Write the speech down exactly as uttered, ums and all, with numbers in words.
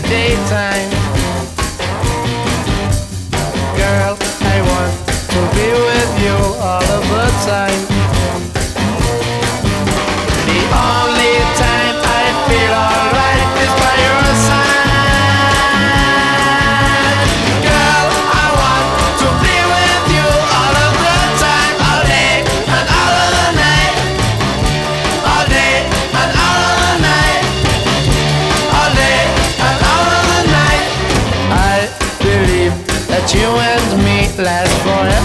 daytime. Girl, I want to be with you all of the time. The only time I feel alright is by your side. Girl, I want to be with you all of the time, all day and all of the night, all day and all of the night, all day and all of the night. I believe that you and me last forever.